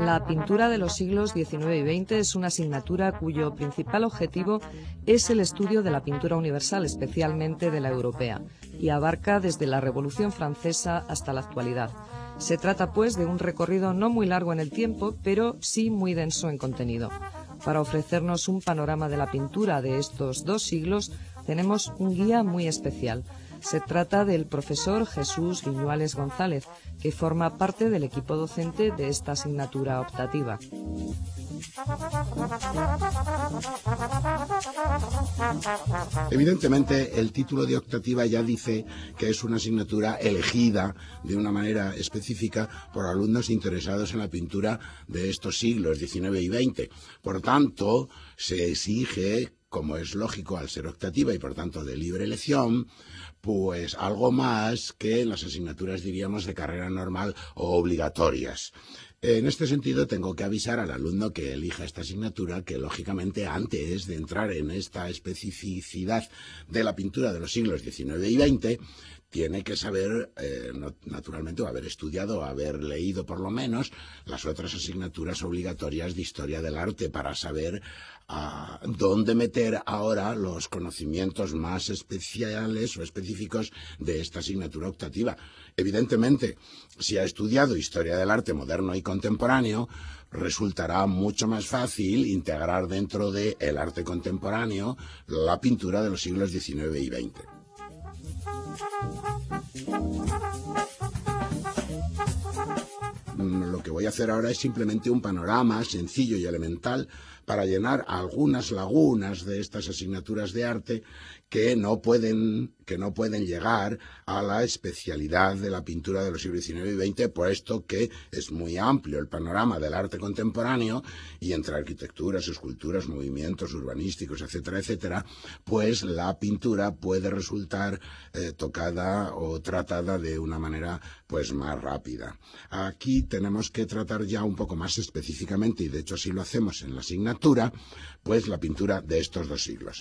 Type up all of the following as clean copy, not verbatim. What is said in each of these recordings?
La pintura de los siglos XIX y XX es una asignatura cuyo principal objetivo es el estudio de la pintura universal, especialmente de la europea, y abarca desde la Revolución Francesa hasta la actualidad. Se trata, pues, de un recorrido no muy largo en el tiempo, pero sí muy denso en contenido. Para ofrecernos un panorama de la pintura de estos dos siglos, tenemos un guía muy especial. Se trata del profesor Jesús Viñuales González, que forma parte del equipo docente de esta asignatura optativa. Evidentemente, el título de optativa ya dice que es una asignatura elegida de una manera específica por alumnos interesados en la pintura de estos siglos XIX y XX. Por tanto, se exige, como es lógico al ser optativa y por tanto de libre elección, pues algo más que en las asignaturas, diríamos, de carrera normal o obligatorias. En este sentido, tengo que avisar al alumno que elija esta asignatura que, lógicamente, antes de entrar en esta especificidad de la pintura de los siglos XIX y XX, tiene que saber, naturalmente, o haber estudiado o haber leído por lo menos las otras asignaturas obligatorias de historia del arte para saber dónde meter ahora los conocimientos más especiales o específicos de esta asignatura optativa. Evidentemente, si ha estudiado historia del arte moderno y contemporáneo, resultará mucho más fácil integrar dentro del arte contemporáneo la pintura de los siglos XIX y XX. Lo que voy a hacer ahora es simplemente un panorama sencillo y elemental para llenar algunas lagunas de estas asignaturas de arte que no pueden llegar a la especialidad de la pintura de los siglos XIX y XX, puesto que es muy amplio el panorama del arte contemporáneo y entre arquitecturas, esculturas, movimientos urbanísticos, etcétera, etcétera, pues la pintura puede resultar tocada o tratada de una manera pues más rápida. Aquí tenemos que tratar ya un poco más específicamente, y de hecho así lo hacemos en la asignatura, pues la pintura de estos dos siglos.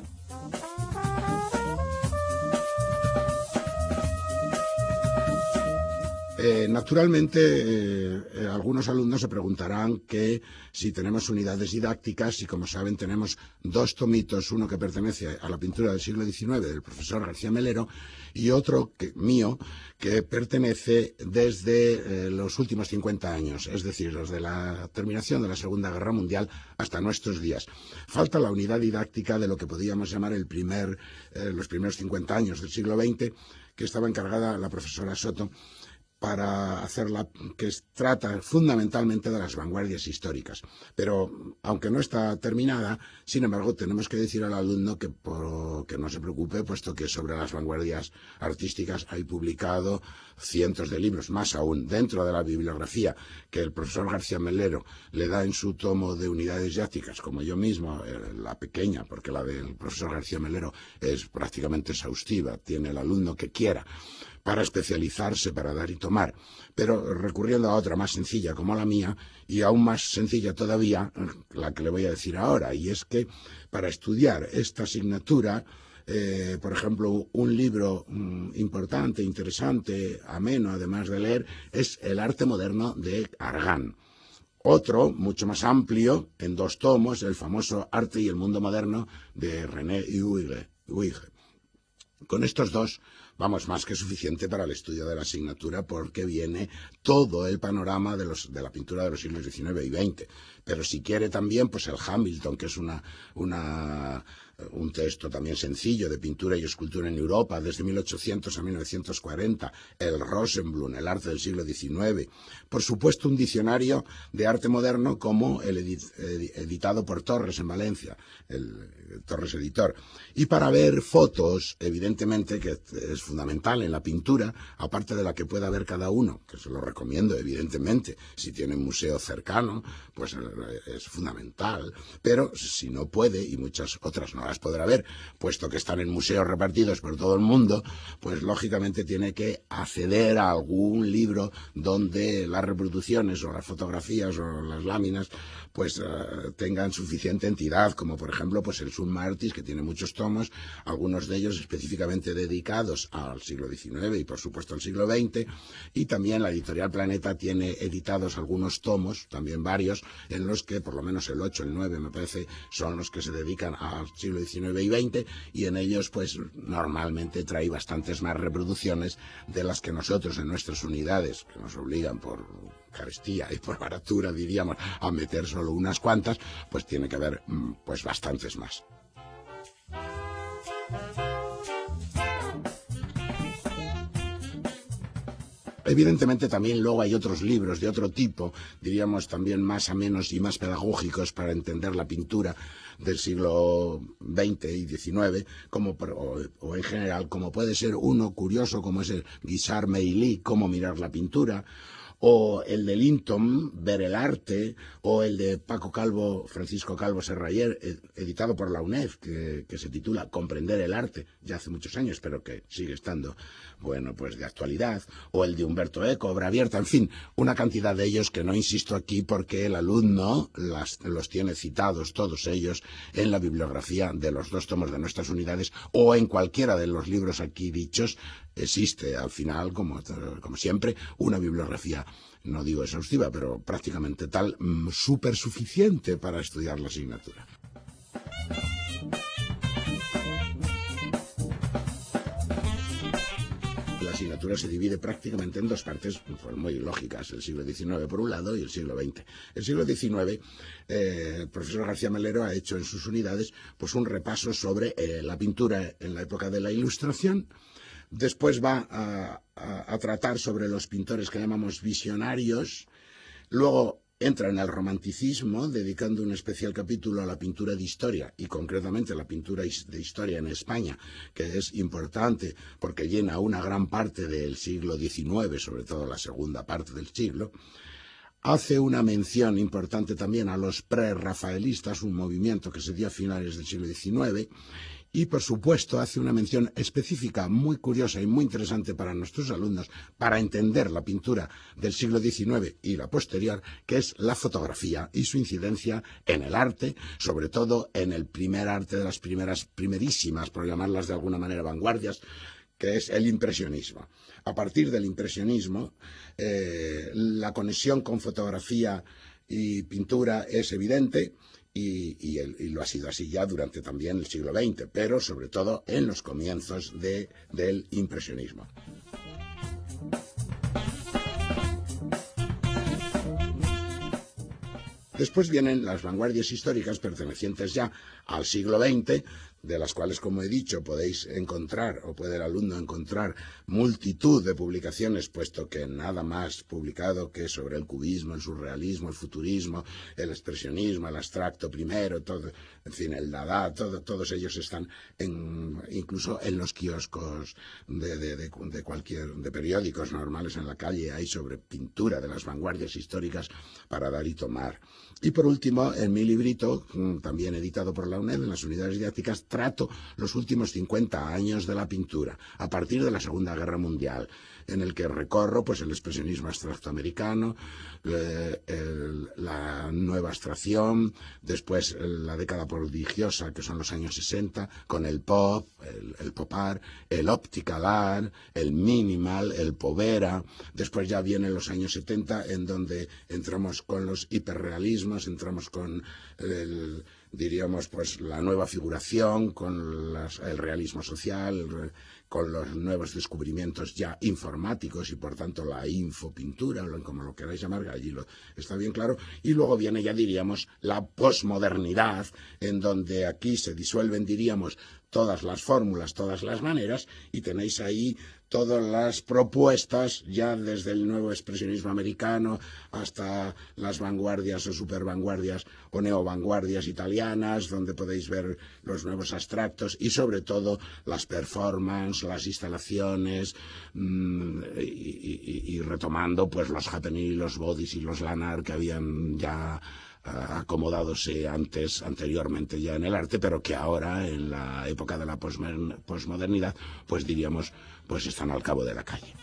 Naturalmente, algunos alumnos se preguntarán que si tenemos unidades didácticas, y como saben tenemos dos tomitos, uno que pertenece a la pintura del siglo XIX del profesor García Melero y otro mío que pertenece desde los últimos 50 años, es decir, desde la terminación de la Segunda Guerra Mundial hasta nuestros días. Falta la unidad didáctica de lo que podríamos llamar los primeros 50 años del siglo XX, que estaba encargada la profesora Soto, para hacerla, que trata fundamentalmente de las vanguardias históricas. Pero, aunque no está terminada, sin embargo, tenemos que decir al alumno que no se preocupe, puesto que sobre las vanguardias artísticas hay publicado cientos de libros, más aún, dentro de la bibliografía que el profesor García Melero le da en su tomo de unidades didácticas, como yo mismo, la pequeña, porque la del profesor García Melero es prácticamente exhaustiva, tiene el alumno que quiera para especializarse, para dar y tomar, pero recurriendo a otra más sencilla como la mía, y aún más sencilla todavía, la que le voy a decir ahora, y es que para estudiar esta asignatura, por ejemplo, un libro importante, interesante, ameno, además de leer, es El arte moderno de Argan. Otro, mucho más amplio, en 2 tomos, el famoso Arte y el mundo moderno de René Huyghe. Con estos dos vamos más que suficiente para el estudio de la asignatura, porque viene todo el panorama de la pintura de los siglos XIX y XX. Pero si quiere también, pues el Hamilton, que es un texto también sencillo de pintura y escultura en Europa desde 1800 a 1940, el Rosenblum, el arte del siglo XIX, por supuesto un diccionario de arte moderno como el editado por Torres en Valencia, el Torres Editor. Y para ver fotos, evidentemente, que es fundamental en la pintura, aparte de la que pueda ver cada uno, que se lo recomiendo evidentemente, si tiene un museo cercano, pues es fundamental, pero si no puede, y muchas otras no las podrá ver, puesto que están en museos repartidos por todo el mundo, pues lógicamente tiene que acceder a algún libro donde las reproducciones o las fotografías o las láminas pues tengan suficiente entidad, como por ejemplo pues el Summa Artis, que tiene muchos tomos, algunos de ellos específicamente dedicados al siglo XIX y por supuesto al siglo XX, y también la editorial Planeta tiene editados algunos tomos, también varios, en los que por lo menos el 8, el 9 me parece, son los que se dedican al siglo XIX y XX, y en ellos pues normalmente trae bastantes más reproducciones de las que nosotros en nuestras unidades, que nos obligan por carestía y por baratura, diríamos, a meter solo unas cuantas, pues tiene que haber pues bastantes más. Evidentemente también luego hay otros libros de otro tipo, diríamos también más amenos y más pedagógicos para entender la pintura del siglo XX y XIX, o en general, como puede ser uno curioso como es el Guisard Meilly, Cómo mirar la pintura, o el de Linton, Ver el arte, o el de Francisco Calvo Serrayer, editado por la UNED, que se titula Comprender el arte, ya hace muchos años, pero que sigue estando, bueno, pues de actualidad, o el de Humberto Eco, Obra abierta, en fin, una cantidad de ellos que no insisto aquí porque el alumno los tiene citados todos ellos en la bibliografía de los 2 tomos de nuestras unidades, o en cualquiera de los libros aquí dichos. Existe al final, como siempre, una bibliografía, no digo exhaustiva, pero prácticamente tal, súper suficiente para estudiar la asignatura. La asignatura se divide prácticamente en 2 partes pues muy lógicas, el siglo XIX por un lado y el siglo XX. El siglo XIX, el profesor García Melero ha hecho en sus unidades pues un repaso sobre la pintura en la época de la Ilustración. Después va a tratar sobre los pintores que llamamos visionarios. Luego entra en el romanticismo, dedicando un especial capítulo a la pintura de historia, y concretamente la pintura de historia en España, que es importante porque llena una gran parte del siglo XIX, sobre todo la segunda parte del siglo. Hace una mención importante también a los prerrafaelistas, un movimiento que se dio a finales del siglo XIX, y, por supuesto, hace una mención específica muy curiosa y muy interesante para nuestros alumnos para entender la pintura del siglo XIX y la posterior, que es la fotografía y su incidencia en el arte, sobre todo en el primer arte de las primerísimas, por llamarlas de alguna manera, vanguardias, que es el impresionismo. A partir del impresionismo, la conexión con fotografía y pintura es evidente, y lo ha sido así ya durante también el siglo XX, pero sobre todo en los comienzos del impresionismo. Después vienen las vanguardias históricas pertenecientes ya al siglo XX, de las cuales, como he dicho, podéis encontrar, o puede el alumno encontrar, multitud de publicaciones, puesto que nada más publicado que sobre el cubismo, el surrealismo, el futurismo, el expresionismo, el abstracto primero, todo, en fin, el Dada, todos ellos están incluso en los kioscos de periódicos normales en la calle, hay sobre pintura de las vanguardias históricas para dar y tomar. Y por último, en mi librito, también editado por la UNED, en las unidades didácticas, trato los últimos 50 años de la pintura, a partir de la Segunda Guerra Mundial, en el que recorro pues el expresionismo abstracto americano, la nueva abstracción, después la década prodigiosa, que son los años 60, con el pop, el pop art, el optical art, el minimal, el povera. Después ya vienen los años 70, en donde entramos con los hiperrealismos, entramos con diríamos, pues la nueva figuración, con el realismo social, con los nuevos descubrimientos ya informáticos y por tanto la infopintura, como lo queráis llamar, allí está bien claro. Y luego viene ya, diríamos, la posmodernidad, en donde aquí se disuelven, diríamos, todas las fórmulas, todas las maneras, y tenéis ahí todas las propuestas, ya desde el nuevo expresionismo americano hasta las vanguardias o supervanguardias o neovanguardias italianas, donde podéis ver los nuevos abstractos y sobre todo las performances, las instalaciones, y retomando pues los Happening y los Bodies y los Lanar que habían ya acomodádose anteriormente ya en el arte, pero que ahora, en la época de la posmodernidad, pues diríamos, pues están al cabo de la calle.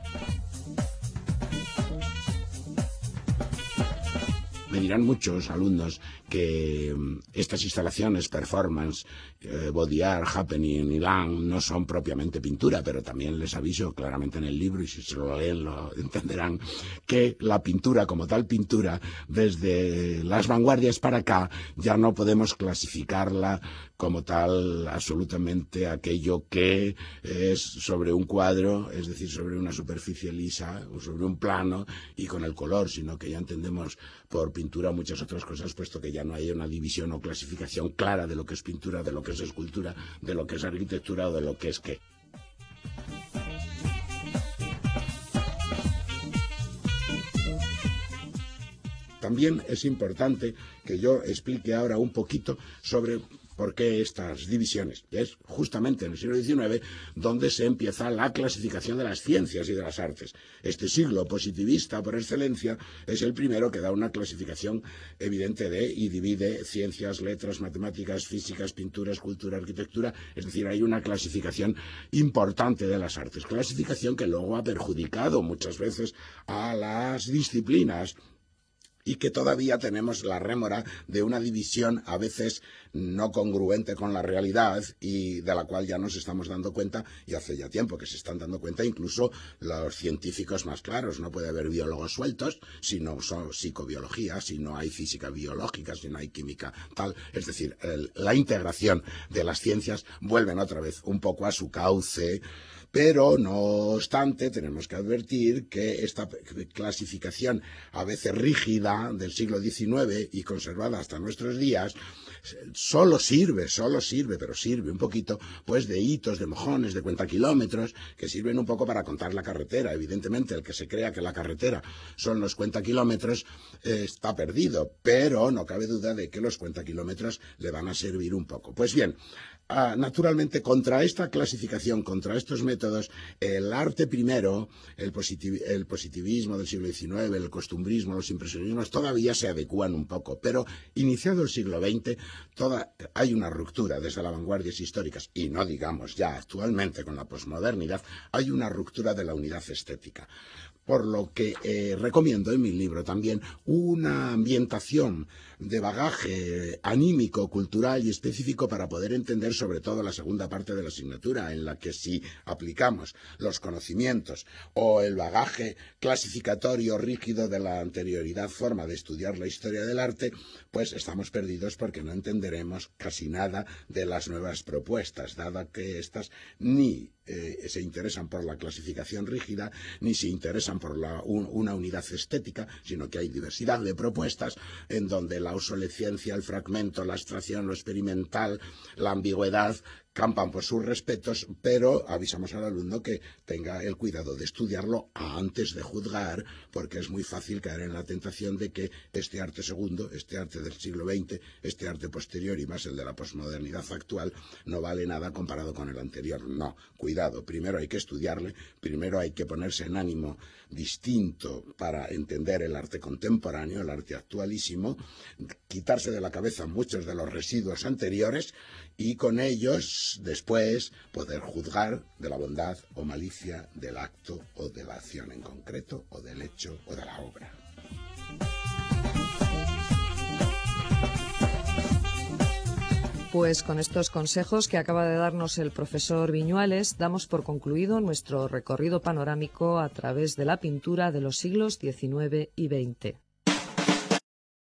Me dirán muchos alumnos que estas instalaciones, performance, body art, happening, Elan, no son propiamente pintura, pero también les aviso claramente en el libro, y si se lo leen lo entenderán, que la pintura como tal pintura, desde las vanguardias para acá, ya no podemos clasificarla como tal absolutamente aquello que es sobre un cuadro, es decir, sobre una superficie lisa o sobre un plano y con el color, sino que ya entendemos por pintura muchas otras cosas, puesto que ya no hay una división o clasificación clara de lo que es pintura, de lo que es escultura, de lo que es arquitectura o de lo que es qué. También es importante que yo explique ahora un poquito sobre por qué estas divisiones. Es justamente en el siglo XIX donde se empieza la clasificación de las ciencias y de las artes. Este siglo positivista por excelencia es el primero que da una clasificación evidente y divide ciencias, letras, matemáticas, físicas, pintura, escultura, arquitectura. Es decir, hay una clasificación importante de las artes. Clasificación que luego ha perjudicado muchas veces a las disciplinas, y que todavía tenemos la rémora de una división a veces no congruente con la realidad y de la cual ya nos estamos dando cuenta, y hace ya tiempo que se están dando cuenta incluso los científicos más claros. No puede haber biólogos sueltos si no son psicobiología, si no hay física biológica, si no hay química tal. Es decir, la integración de las ciencias vuelven otra vez un poco a su cauce. Pero, no obstante, tenemos que advertir que esta clasificación a veces rígida del siglo XIX y conservada hasta nuestros días solo sirve, pero sirve un poquito, pues de hitos, de mojones, de cuentakilómetros, que sirven un poco para contar la carretera. Evidentemente, el que se crea que la carretera son los cuentakilómetros está perdido, pero no cabe duda de que los cuentakilómetros le van a servir un poco. Pues bien, naturalmente, contra esta clasificación, contra estos métodos, el arte primero, el positivismo del siglo XIX, el costumbrismo, los impresionismos, todavía se adecúan un poco, pero iniciado el siglo XX, hay una ruptura desde las vanguardias históricas, y no digamos ya actualmente con la posmodernidad, hay una ruptura de la unidad estética. Por lo que recomiendo en mi libro también una ambientación de bagaje anímico, cultural y específico para poder entender sobre todo la segunda parte de la asignatura, en la que si aplicamos los conocimientos o el bagaje clasificatorio rígido de la anterioridad forma de estudiar la historia del arte, pues estamos perdidos porque no entenderemos casi nada de las nuevas propuestas, dado que estas ni se interesan por la clasificación rígida, ni se interesan por una unidad estética, sino que hay diversidad de propuestas en donde la obsolescencia, el fragmento, la abstracción, lo experimental, la ambigüedad campan por sus respetos, pero avisamos al alumno que tenga el cuidado de estudiarlo antes de juzgar, porque es muy fácil caer en la tentación de que este arte segundo, este arte del siglo XX, este arte posterior y más el de la posmodernidad actual, no vale nada comparado con el anterior. No, cuidado, primero hay que estudiarle, primero hay que ponerse en ánimo distinto para entender el arte contemporáneo, el arte actualísimo, quitarse de la cabeza muchos de los residuos anteriores y con ellos después poder juzgar de la bondad o malicia del acto o de la acción en concreto o del hecho o de la obra. Pues con estos consejos que acaba de darnos el profesor Viñuales, damos por concluido nuestro recorrido panorámico a través de la pintura de los siglos XIX y XX.